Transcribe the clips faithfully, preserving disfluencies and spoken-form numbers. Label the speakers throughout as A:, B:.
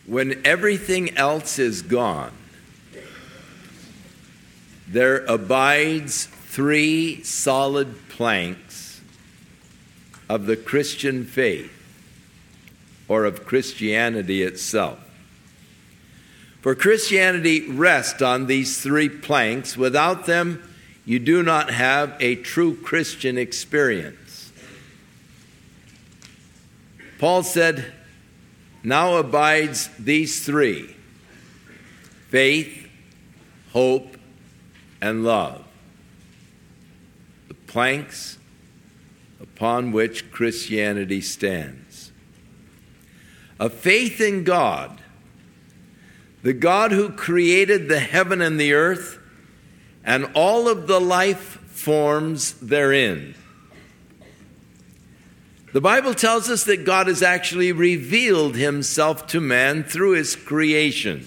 A: When everything else is gone, there abides three solid planks of the Christian faith, or of Christianity itself. For Christianity rests on these three planks. Without them, you do not have a true Christian experience. Paul said, now abides these three: faith, hope, and love. The planks upon which Christianity stands. A faith in God, the God who created the heaven and the earth and all of the life forms therein. The Bible tells us that God has actually revealed himself to man through his creation.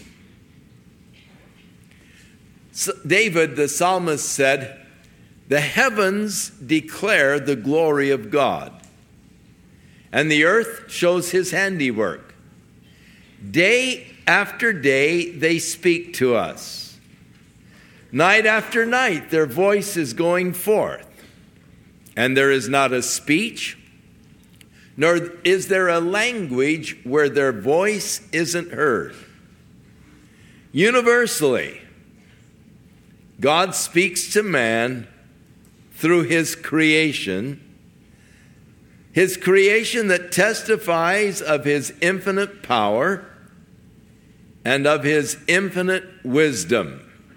A: So David, the psalmist, said, the heavens declare the glory of God, and the earth shows his handiwork. Day after day they speak to us. Night after night their voice is going forth, and there is not a speech, nor is there a language where their voice isn't heard. Universally, God speaks to man through his creation, his creation that testifies of his infinite power and of his infinite wisdom.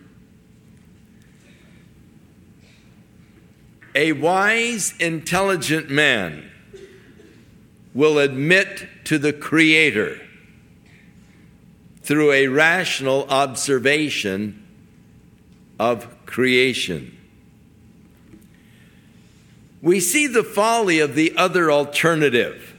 A: A wise, intelligent man will admit to the Creator through a rational observation of creation. We see the folly of the other alternative,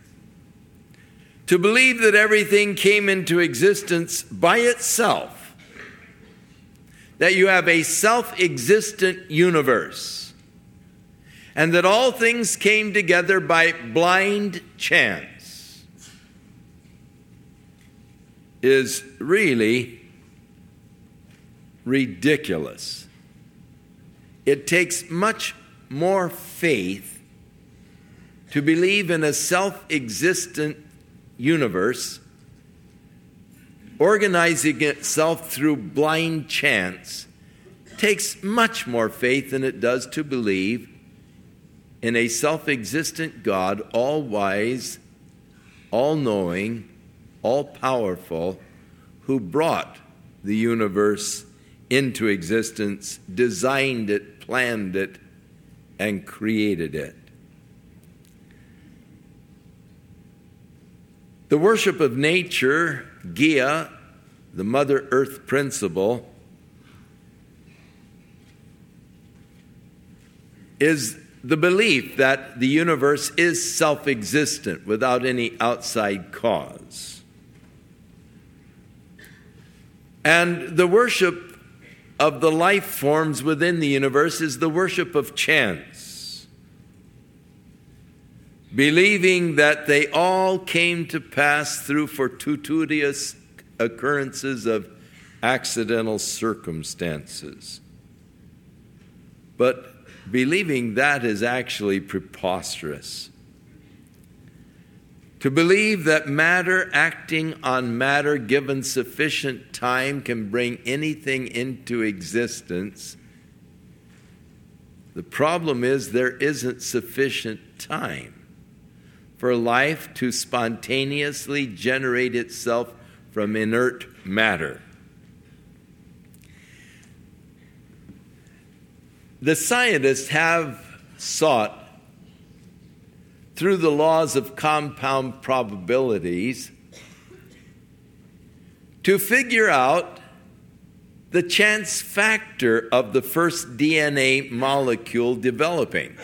A: to believe that everything came into existence by itself, that you have a self-existent universe, and that all things came together by blind chance, is really ridiculous. It takes much more faith to believe in a self-existent universe organizing itself through blind chance. It takes much more faith than it does to believe in a self-existent God, all-wise, all-knowing, all-powerful, who brought the universe into existence, designed it, planned it, and created it. The worship of nature, Gaia, the Mother Earth principle, is the belief that the universe is self-existent without any outside cause. And the worship of the life forms within the universe is the worship of chance, believing that they all came to pass through fortuitous occurrences of accidental circumstances. But believing that is actually preposterous. To believe that matter acting on matter given sufficient time can bring anything into existence. The problem is there isn't sufficient time for life to spontaneously generate itself from inert matter. The scientists have sought, through the laws of compound probabilities, to figure out the chance factor of the first D N A molecule developing.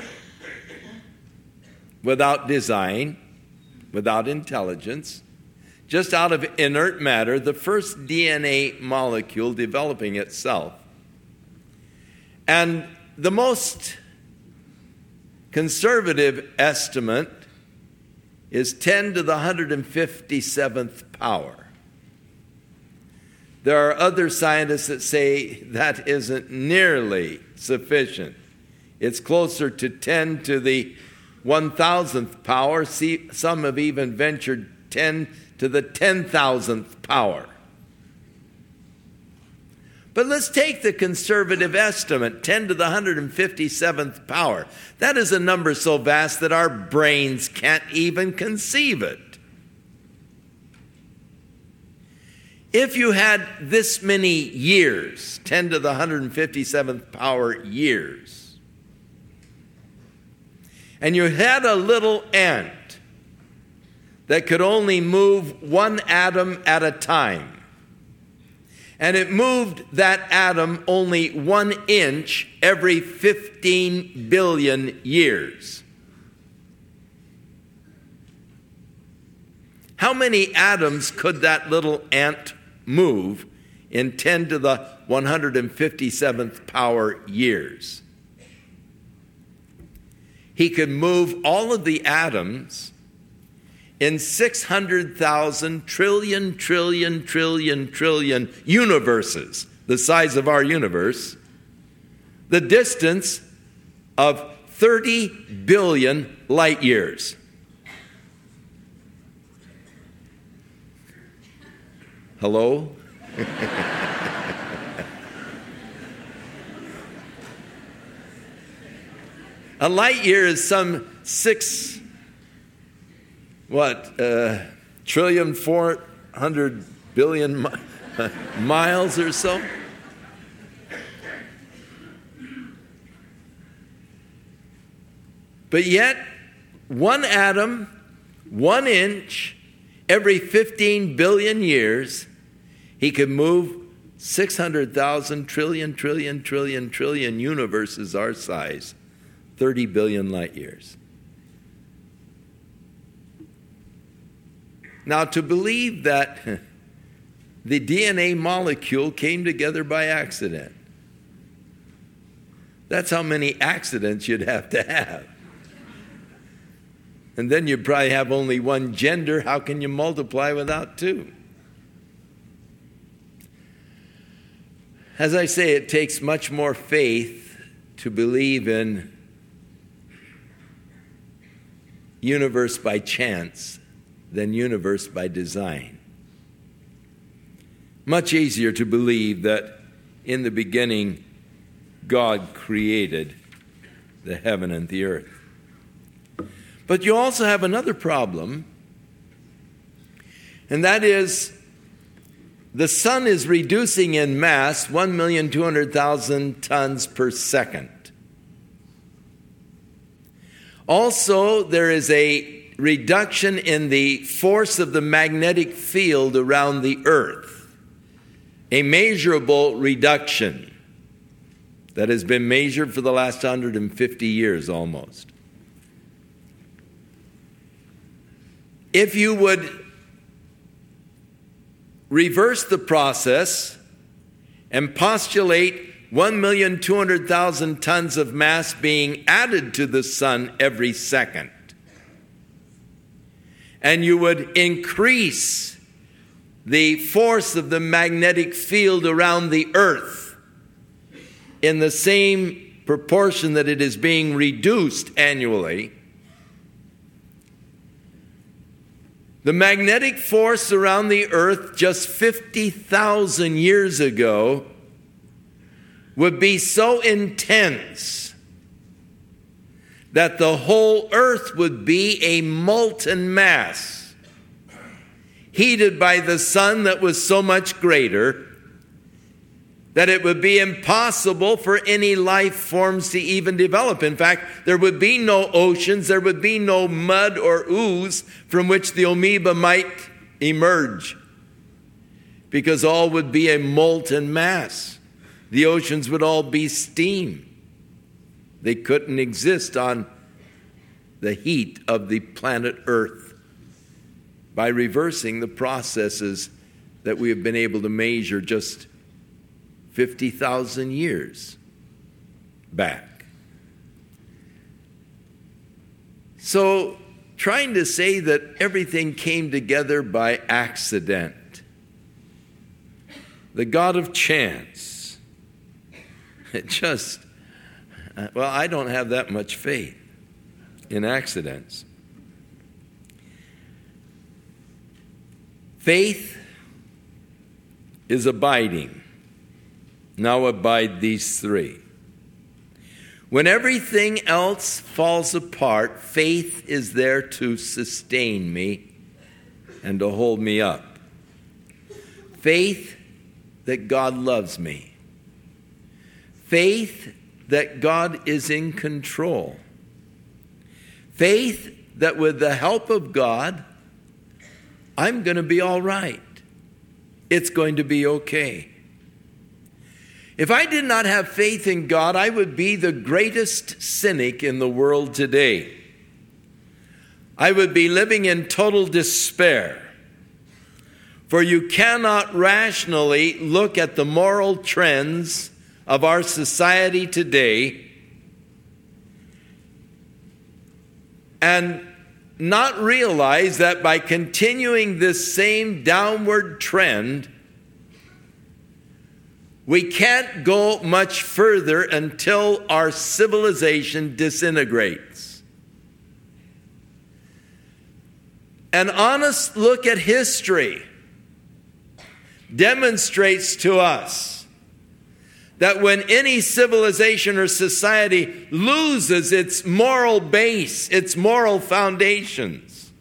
A: Without design, without intelligence, just out of inert matter, the first D N A molecule developing itself. And the most conservative estimate is ten to the one hundred fifty-seventh power. There are other scientists that say that isn't nearly sufficient. It's closer to ten to the one thousandth power. See, some have even ventured ten to the ten thousandth power. But let's take the conservative estimate, ten to the one hundred fifty-seventh power. That is a number so vast that our brains can't even conceive it. If you had this many years, ten to the one hundred fifty-seventh power years, and you had a little ant that could only move one atom at a time, and it moved that atom only one inch every fifteen billion years, how many atoms could that little ant move in ten to the one hundred fifty-seventh power years? He could move all of the atoms in six hundred thousand trillion, trillion, trillion, trillion universes, the size of our universe, the distance of thirty billion light years. Hello? A light year is some six, what, uh, trillion, four hundred billion mi- miles or so? But yet, one atom, one inch, every fifteen billion years, he could move six hundred thousand trillion, trillion, trillion, trillion universes our size, thirty billion light years. Now, to believe that the D N A molecule came together by accident, that's how many accidents you'd have to have. And then you'd probably have only one gender. How can you multiply without two? As I say, it takes much more faith to believe in universe by chance than universe by design. Much easier to believe that in the beginning God created the heaven and the earth. But you also have another problem, and that is the sun is reducing in mass one million two hundred thousand tons per second. Also, there is a reduction in the force of the magnetic field around the earth, a measurable reduction that has been measured for the last one hundred fifty years almost. If you would reverse the process and postulate one million two hundred thousand tons of mass being added to the sun every second, and you would increase the force of the magnetic field around the earth in the same proportion that it is being reduced annually, the magnetic force around the earth just fifty thousand years ago would be so intense that the whole earth would be a molten mass, heated by the sun that was so much greater that it would be impossible for any life forms to even develop. In fact, there would be no oceans, there would be no mud or ooze from which the amoeba might emerge, because all would be a molten mass. The oceans would all be steam. They couldn't exist on the heat of the planet Earth. By reversing the processes that we have been able to measure just fifty thousand years back. So, trying to say that everything came together by accident the God of chance. It just, well, I don't have that much faith in accidents. Faith is abiding. Now abide these three. When everything else falls apart, faith is there to sustain me and to hold me up. Faith that God loves me. Faith that God is in control. Faith that with the help of God, I'm going to be all right. It's going to be okay. If I did not have faith in God, I would be the greatest cynic in the world today. I would be living in total despair. For you cannot rationally look at the moral trends of our society today and not realize that by continuing this same downward trend, we can't go much further until our civilization disintegrates. An honest look at history demonstrates to us that when any civilization or society loses its moral base, its moral foundations,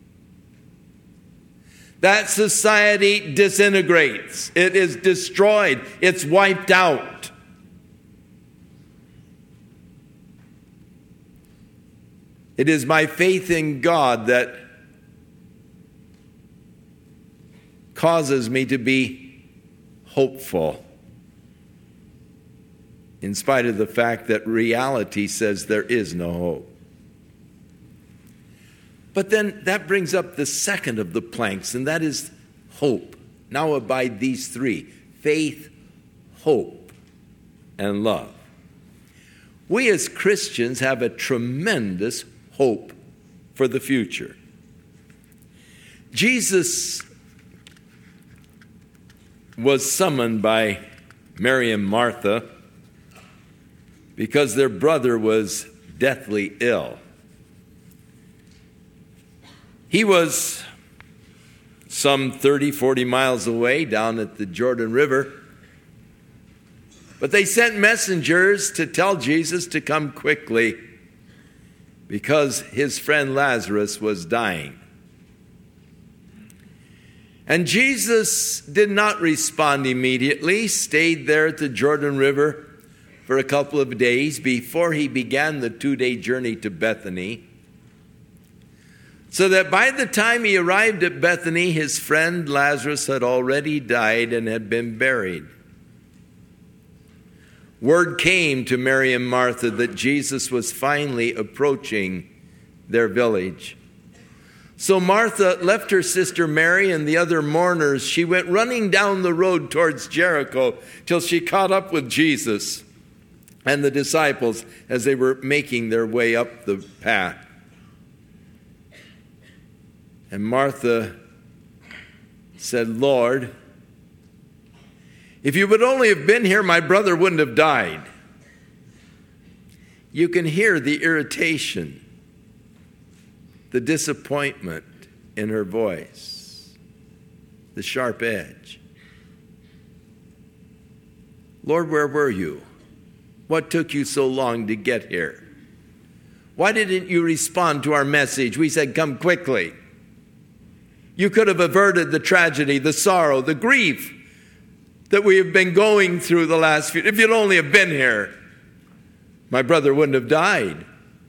A: that society disintegrates. It is destroyed. It's wiped out. It is my faith in God that causes me to be hopeful, in spite of the fact that reality says there is no hope. But then that brings up the second of the planks, and that is hope. Now abide these three: faith, hope, and love. We as Christians have a tremendous hope for the future. Jesus was summoned by Mary and Martha because their brother was deathly ill. He was some thirty, forty miles away down at the Jordan River. But they sent messengers to tell Jesus to come quickly because his friend Lazarus was dying. And Jesus did not respond immediately, stayed there at the Jordan River for a couple of days before he began the two-day journey to Bethany. So that by the time he arrived at Bethany, his friend Lazarus had already died and had been buried. Word came to Mary and Martha that Jesus was finally approaching their village. So Martha left her sister Mary and the other mourners. She went running down the road towards Jericho till she caught up with Jesus and the disciples as they were making their way up the path. And Martha said, "Lord, if you would only have been here, my brother wouldn't have died." You can hear the irritation, the disappointment in her voice, the sharp edge. "Lord, where were you? What took you so long to get here? Why didn't you respond to our message? We said, come quickly. You could have averted the tragedy, the sorrow, the grief that we have been going through the last few. If you'd only have been here, my brother wouldn't have died."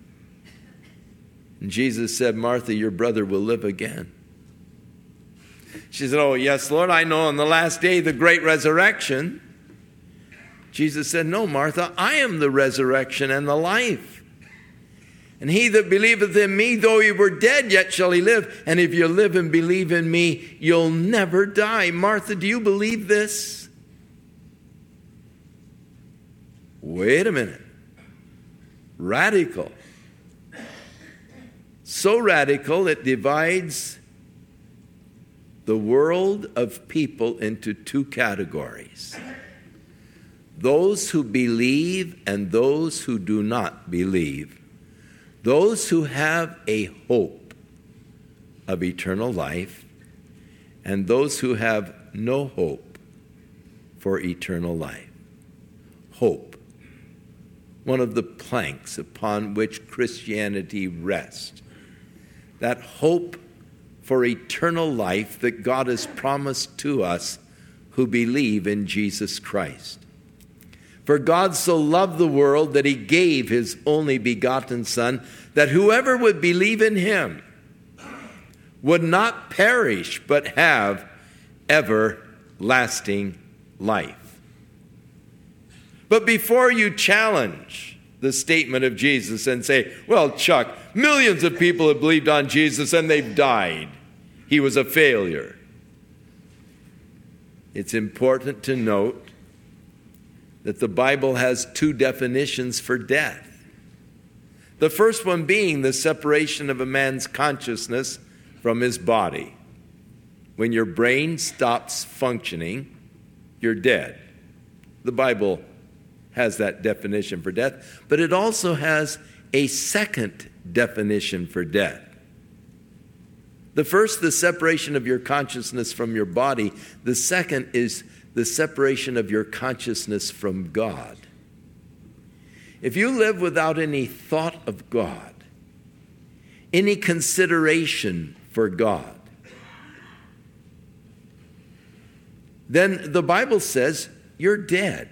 A: And Jesus said, "Martha, your brother will live again." She said, "Oh, yes, Lord, I know on the last day, the great resurrection." Jesus said, "No, Martha, I am the resurrection and the life. And he that believeth in me, though he were dead, yet shall he live. And if you live and believe in me, you'll never die." Martha, do you believe this? Wait a minute. Radical. So radical it divides the world of people into two categories: those who believe and those who do not believe. Those who have a hope of eternal life, and those who have no hope for eternal life. Hope, one of the planks upon which Christianity rests. That hope for eternal life that God has promised to us who believe in Jesus Christ. For God so loved the world that he gave his only begotten Son, that whoever would believe in him would not perish but have everlasting life. But before you challenge the statement of Jesus and say, well, Chuck, millions of people have believed on Jesus and they've died. He was a failure. It's important to note that the Bible has two definitions for death. The first one being the separation of a man's consciousness from his body. When your brain stops functioning, you're dead. The Bible has that definition for death, but it also has a second definition for death. The first, the separation of your consciousness from your body. The second is the separation of your consciousness from God. If you live without any thought of God, any consideration for God, then the Bible says you're dead.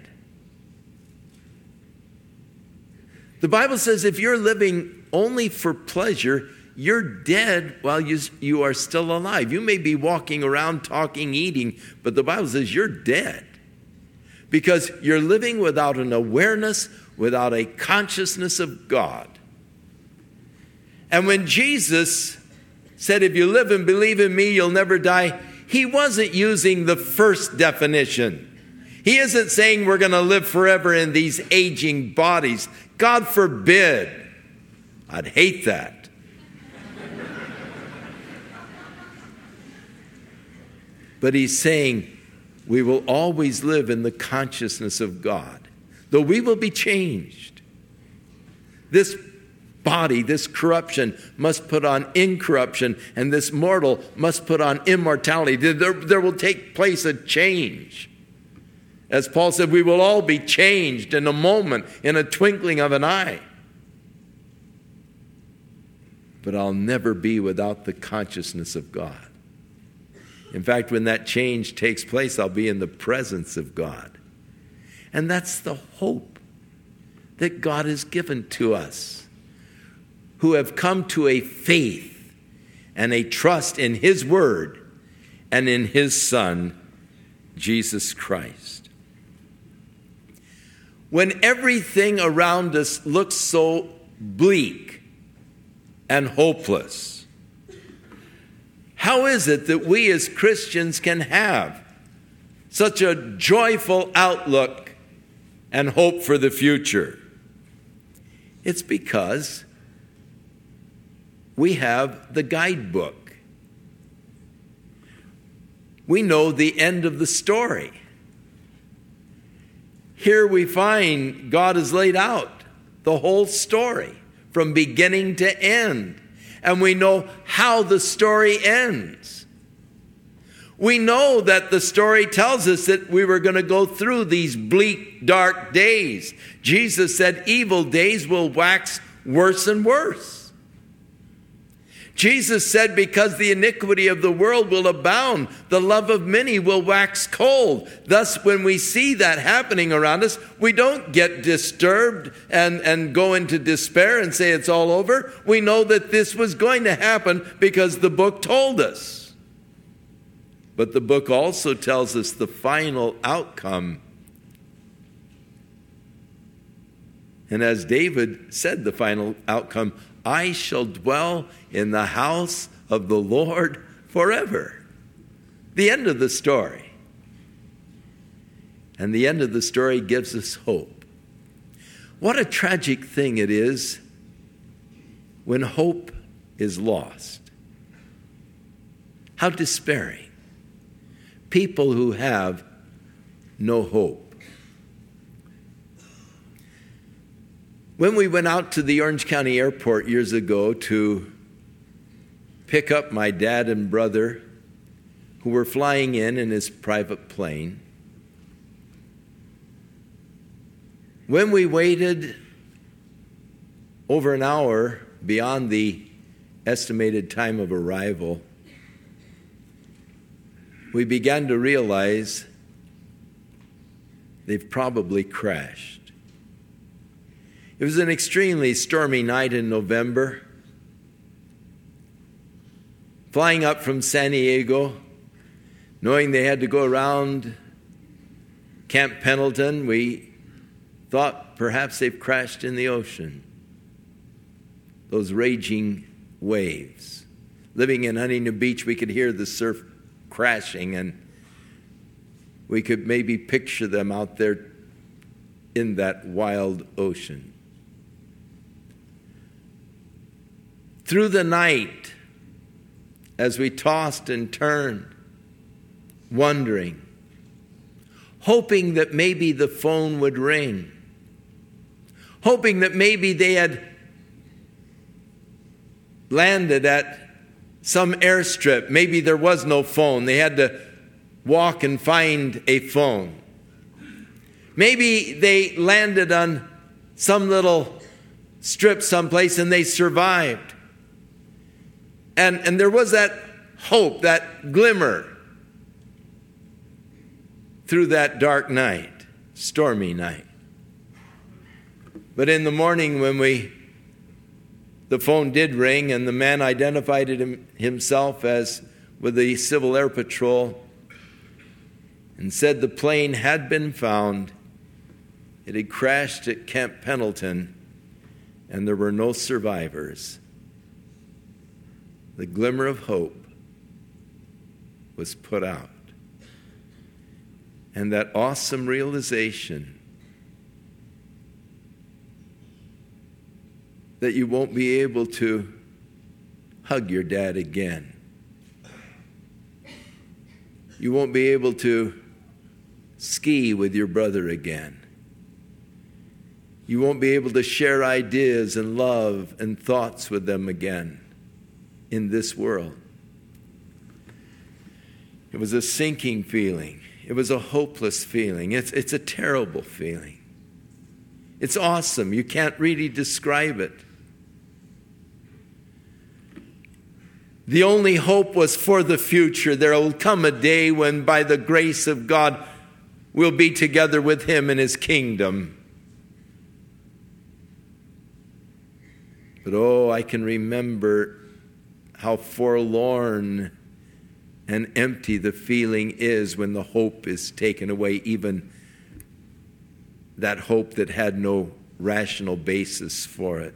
A: The Bible says if you're living only for pleasure, you're dead while you, you are still alive. You may be walking around, talking, eating, but the Bible says you're dead because you're living without an awareness, without a consciousness of God. And when Jesus said, if you live and believe in me, you'll never die, he wasn't using the first definition. He isn't saying we're going to live forever in these aging bodies. God forbid. I'd hate that. But he's saying we will always live in the consciousness of God, though we will be changed. This body, this corruption, must put on incorruption, and this mortal must put on immortality. There, there will take place a change. As Paul said, we will all be changed in a moment, in a twinkling of an eye. But I'll never be without the consciousness of God. In fact, when that change takes place, I'll be in the presence of God. And that's the hope that God has given to us, who have come to a faith and a trust in his word and in his Son, Jesus Christ. When everything around us looks so bleak and hopeless, how is it that we as Christians can have such a joyful outlook and hope for the future? It's because we have the guidebook. We know the end of the story. Here we find God has laid out the whole story from beginning to end. And we know how the story ends. We know that the story tells us that we were going to go through these bleak, dark days. Jesus said evil days will wax worse and worse. Jesus said because the iniquity of the world will abound, the love of many will wax cold. Thus, when we see that happening around us, we don't get disturbed and, and go into despair and say it's all over. We know that this was going to happen because the book told us. But the book also tells us the final outcome. And as David said, the final outcome, I shall dwell in the house of the Lord forever. The end of the story. And the end of the story gives us hope. What a tragic thing it is when hope is lost. How despairing. people who have no hope. When we went out to the Orange County Airport years ago to pick up my dad and brother who were flying in in his private plane, when we waited over an hour beyond the estimated time of arrival, we began to realize they've probably crashed. It was an extremely stormy night in November. Flying up from San Diego, knowing they had to go around Camp Pendleton, we thought perhaps they've crashed in the ocean. Those raging waves. Living in Huntington Beach, we could hear the surf crashing, and we could maybe picture them out there in that wild ocean. Through the night, as we tossed and turned, wondering, hoping that maybe the phone would ring, hoping that maybe they had landed at some airstrip. Maybe there was no phone. They had to walk and find a phone. Maybe they landed on some little strip someplace and they survived. And, and there was that hope, that glimmer through that dark night, stormy night. But in the morning when we, the phone did ring and the man identified him, himself as with the Civil Air Patrol and said the plane had been found. It had crashed at Camp Pendleton and there were no survivors. The glimmer of hope was put out. And that awesome realization that you won't be able to hug your dad again. You won't be able to ski with your brother again. You won't be able to share ideas and love and thoughts with them again in this world. It was a sinking feeling. It was a hopeless feeling. It's, it's a terrible feeling. It's awesome. You can't really describe it. The only hope was for the future. There will come a day when, by the grace of God, we'll be together with Him in His kingdom. But oh, I can remember how forlorn and empty the feeling is when the hope is taken away, even that hope that had no rational basis for it.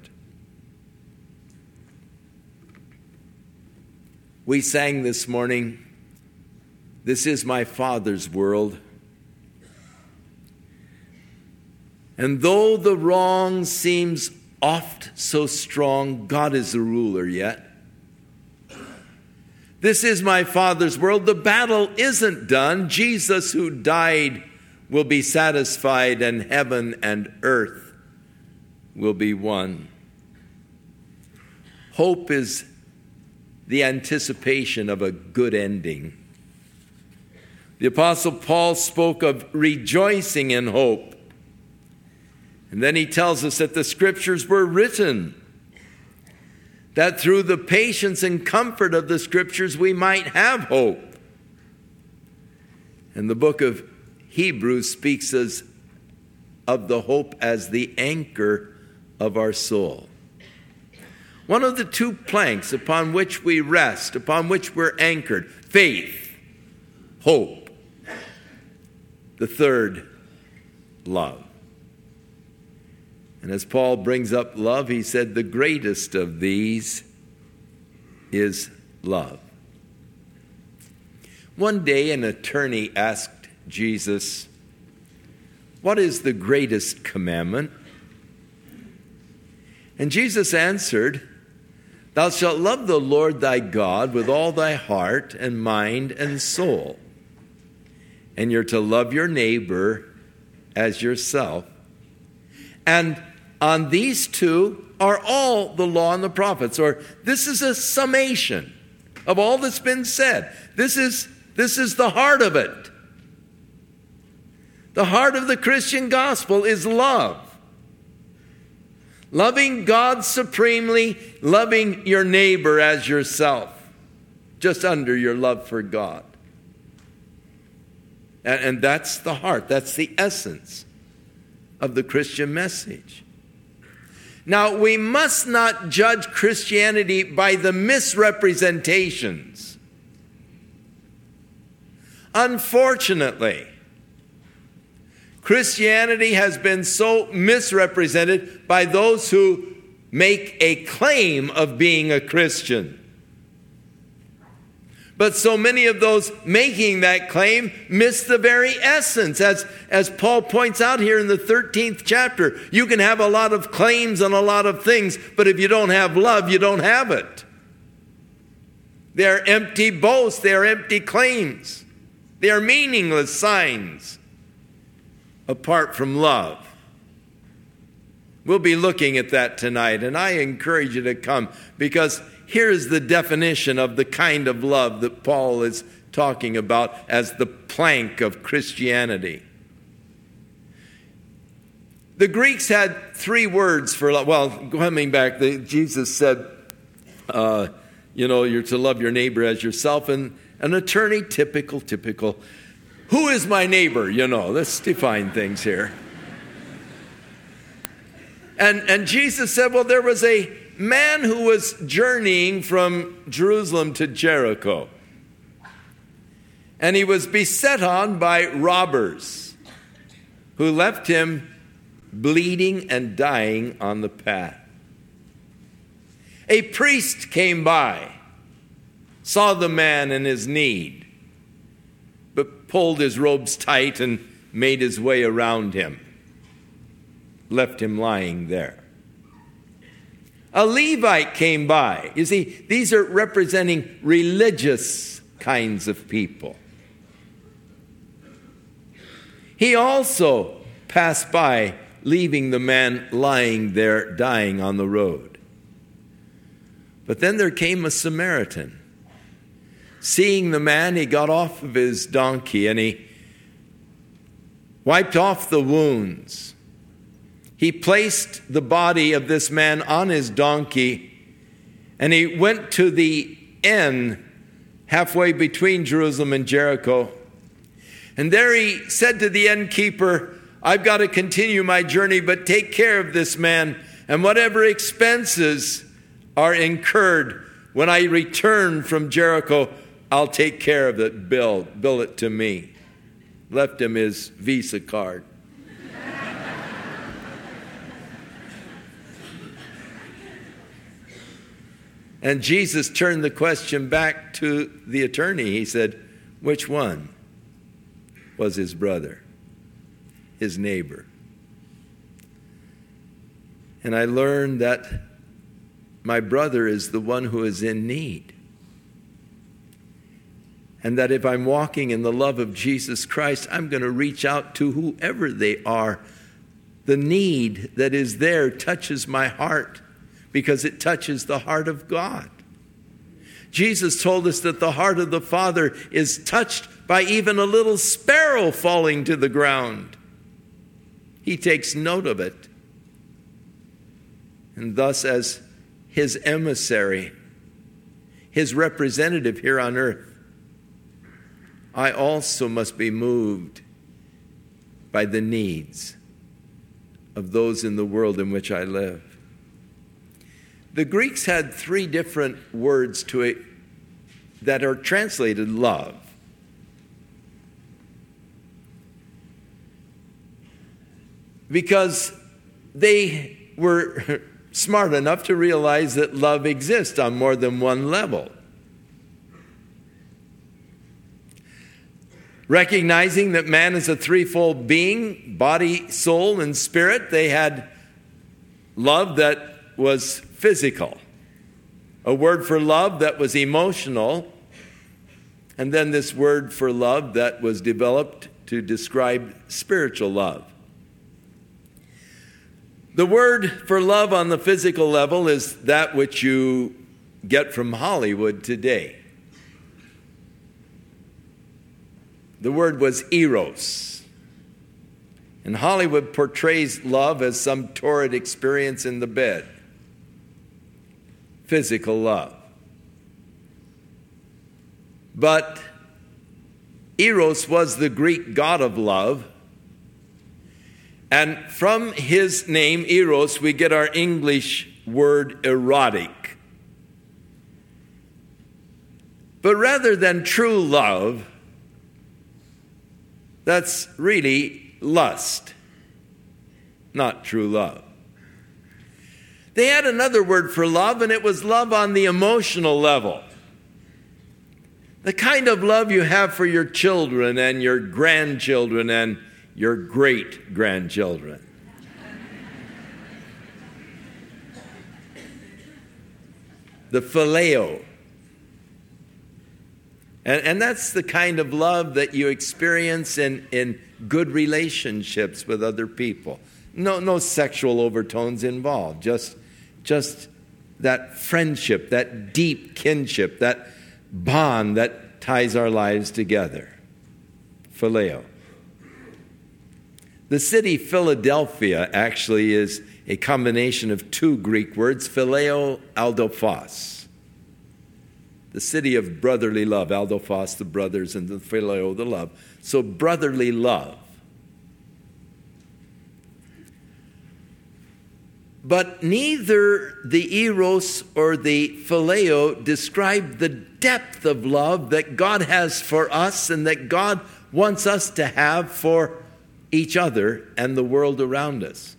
A: We sang this morning, "This is my Father's world." And though the wrong seems oft so strong, God is the ruler yet. This is my Father's world. The battle isn't done. Jesus, who died, will be satisfied, and heaven and earth will be one. Hope is the anticipation of a good ending. The Apostle Paul spoke of rejoicing in hope. And then he tells us that the Scriptures were written, that through the patience and comfort of the Scriptures we might have hope. And the book of Hebrews speaks as, of the hope as the anchor of our soul. One of the two planks upon which we rest, upon which we're anchored: faith, hope. The third, love. And as Paul brings up love, he said the greatest of these is love. One day an attorney asked Jesus, "What is the greatest commandment?" And Jesus answered, "Thou shalt love the Lord thy God with all thy heart and mind and soul." and you're to love your neighbor as yourself. And on these two are all the law and the prophets, or this is a summation of all that's been said. This is, this is the heart of it. The heart of the Christian gospel is love. Loving God supremely, loving your neighbor as yourself, just under your love for God. And, and that's the heart, that's the essence of the Christian message. Now, we must not judge Christianity by the misrepresentations. Unfortunately, Christianity has been so misrepresented by those who make a claim of being a Christian. But so many of those making that claim miss the very essence. As, as Paul points out here in the thirteenth chapter, you can have a lot of claims on a lot of things, but if you don't have love, you don't have it. They are empty boasts. They are empty claims. They are meaningless signs apart from love. We'll be looking at that tonight, and I encourage you to come, because here is the definition of the kind of love that Paul is talking about as the plank of Christianity. The Greeks had three words for love. Well, coming back, the, Jesus said, uh, you know, you're to love your neighbor as yourself. And an attorney, typical, typical. Who is my neighbor? You know, let's define things here. And, and Jesus said, well, there was a man who was journeying from Jerusalem to Jericho. And he was beset on by robbers who left him bleeding and dying on the path. A priest came by, saw the man in his need, but pulled his robes tight and made his way around him, left him lying there. A Levite came by. You see, these are representing religious kinds of people. He also passed by, leaving the man lying there, dying on the road. But then there came a Samaritan. Seeing the man, he got off of his donkey and he wiped off the wounds. He placed the body of this man on his donkey, and he went to the inn halfway between Jerusalem and Jericho. And there he said to the innkeeper, I've got to continue my journey, but take care of this man, and whatever expenses are incurred when I return from Jericho, I'll take care of it. Bill, bill it to me. Left him his Visa card. And Jesus turned the question back to the attorney. He said, which one was his brother, his neighbor? And I learned that my brother is the one who is in need. And that if I'm walking in the love of Jesus Christ, I'm going to reach out to whoever they are. The need that is there touches my heart, because it touches the heart of God. Jesus told us that the heart of the Father is touched by even a little sparrow falling to the ground. He takes note of it. And thus, as his emissary, his representative here on earth, I also must be moved by the needs of those in the world in which I live. The Greeks had three different words to it that are translated love. Because they were smart enough to realize that love exists on more than one level. Recognizing that man is a threefold being, body, soul, and spirit, they had love that was physical, a word for love that was emotional, And then this word for love that was developed to describe spiritual love. The word for love on the physical level is that which you get from Hollywood today. The word was eros. And Hollywood portrays love as some torrid experience in the bed. Physical love. But Eros was the Greek god of love. And from his name, Eros, we get our English word erotic. But rather than true love, that's really lust, not true love. They had another word for love, and it was love on the emotional level. The kind of love you have for your children and your grandchildren and your great-grandchildren. The phileo. And, and that's the kind of love that you experience in, in good relationships with other people. No, no sexual overtones involved. Just, just that friendship, that deep kinship, that bond that ties our lives together. Phileo. The city Philadelphia actually is a combination of two Greek words, phileo, aldophos. The city of brotherly love, aldophos, the brothers, and the phileo, the love. So brotherly love. But neither the eros or the phileo describe the depth of love that God has for us and that God wants us to have for each other and the world around us.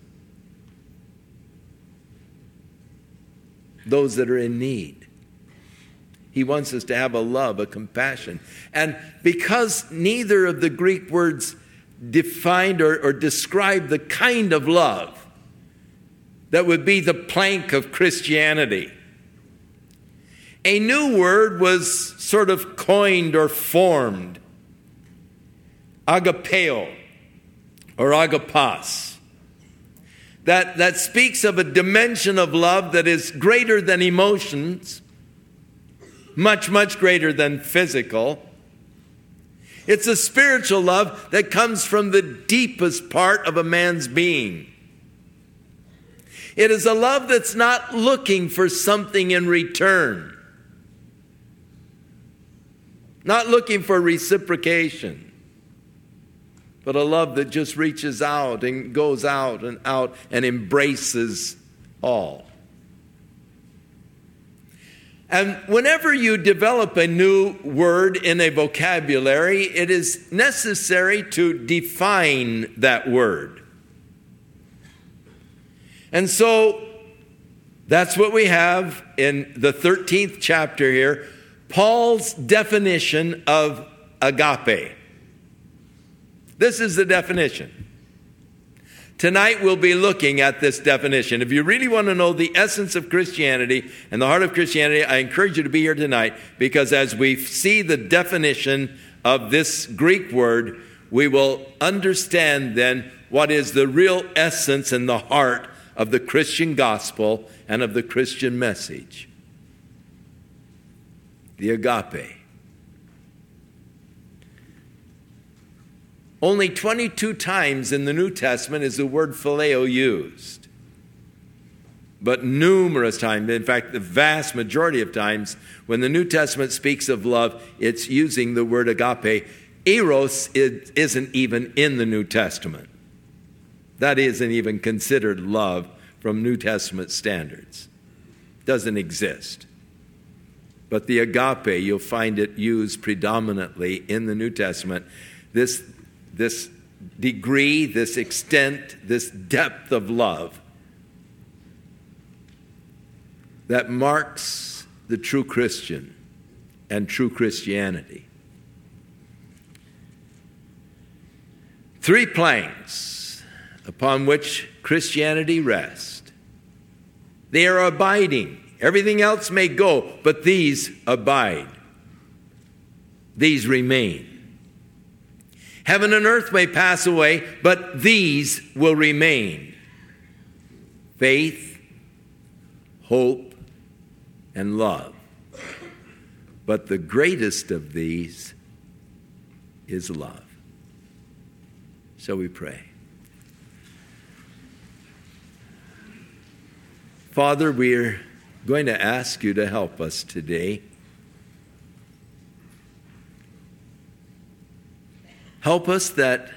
A: Those that are in need. He wants us to have a love, a compassion. And because neither of the Greek words defined or, or describe the kind of love that would be the plank of Christianity, a new word was sort of coined or formed. Agapeo, or agapas. That, that speaks of a dimension of love that is greater than emotions, much, much greater than physical. It's a spiritual love that comes from the deepest part of a man's being. It is a love that's not looking for something in return, not looking for reciprocation, but a love that just reaches out and goes out and out and embraces all. And whenever you develop a new word in a vocabulary, it is necessary to define that word. And so that's what we have in the thirteenth chapter here, Paul's definition of agape. This is the definition. Tonight we'll be looking at this definition. If you really want to know the essence of Christianity and the heart of Christianity, I encourage you to be here tonight, because as we see the definition of this Greek word, we will understand then what is the real essence and the heart of the Christian gospel and of the Christian message. The agape. Only twenty-two times in the New Testament is the word phileo used. But numerous times, in fact, the vast majority of times, when the New Testament speaks of love, it's using the word agape. Eros isn't even in the New Testament. That isn't even considered love from New Testament standards. Doesn't exist. But the agape, you'll find it used predominantly in the New Testament. This This degree, this extent, this depth of love that marks the true Christian and true Christianity. Three planks upon which Christianity rests. They are abiding. Everything else may go, but these abide. these remain. Heaven and earth may pass away, but these will remain. Faith, hope, and love. But the greatest of these is love. Shall we pray? Father, we're going to ask you to help us today. Help us that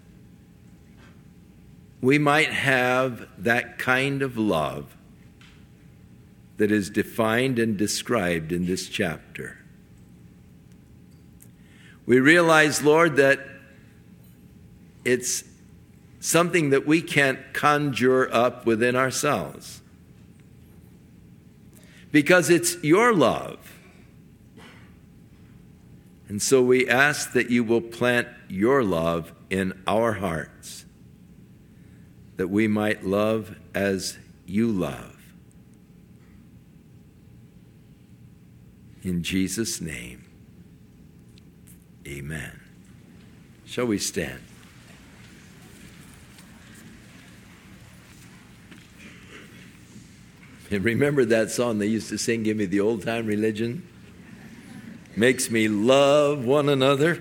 A: we might have that kind of love that is defined and described in this chapter. We realize, Lord, that it's something that we can't conjure up within ourselves, because it's your love. And so we ask that you will plant your love in our hearts, that we might love as you love. In Jesus' name, amen. Shall we stand? And remember that song they used to sing, "Give Me the Old Time Religion"? Makes me love one another.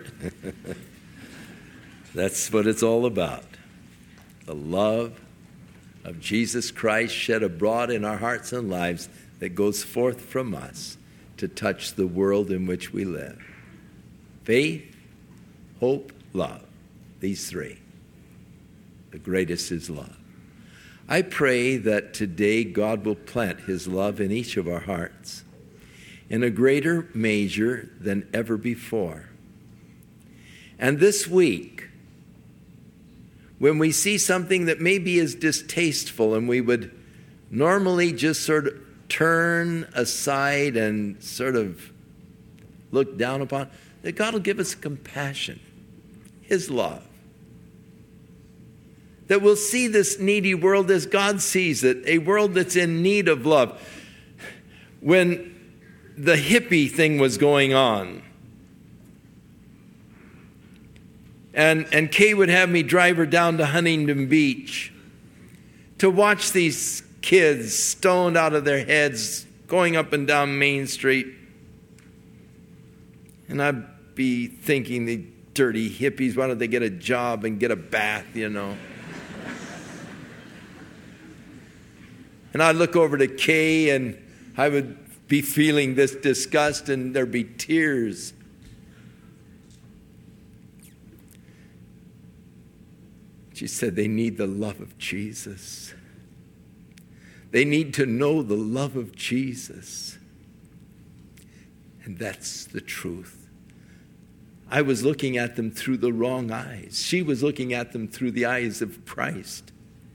A: That's what it's all about. The love of Jesus Christ shed abroad in our hearts and lives that goes forth from us to touch the world in which we live. Faith, hope, love. These three. The greatest is love. I pray that today God will plant his love in each of our hearts in a greater measure than ever before. And this week, when we see something that maybe is distasteful and we would normally just sort of turn aside and sort of look down upon, that God will give us compassion, his love. That we'll see this needy world as God sees it, a world that's in need of love. When the hippie thing was going on, and, and Kay would have me drive her down to Huntington Beach to watch these kids stoned out of their heads going up and down Main Street. And I'd be thinking, the dirty hippies, why don't they get a job and get a bath, you know? And I'd look over to Kay and I would be feeling this disgust and there'd be tears. She said they need the love of Jesus. They need to know the love of Jesus. And that's the truth. I was looking at them through the wrong eyes. She was looking at them through the eyes of Christ.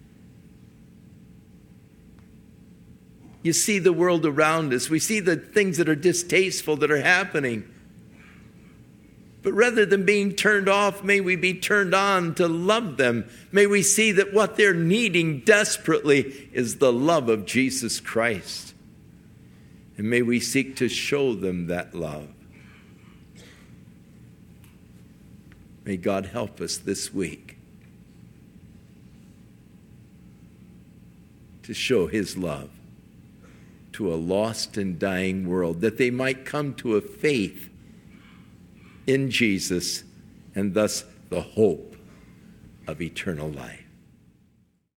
A: You see the world around us. We see the things that are distasteful that are happening. But rather than being turned off, may we be turned on to love them. May we see that what they're needing desperately is the love of Jesus Christ. And may we seek to show them that love. May God help us this week to show his love to a lost and dying world, that they might come to a faith in Jesus and thus the hope of eternal life.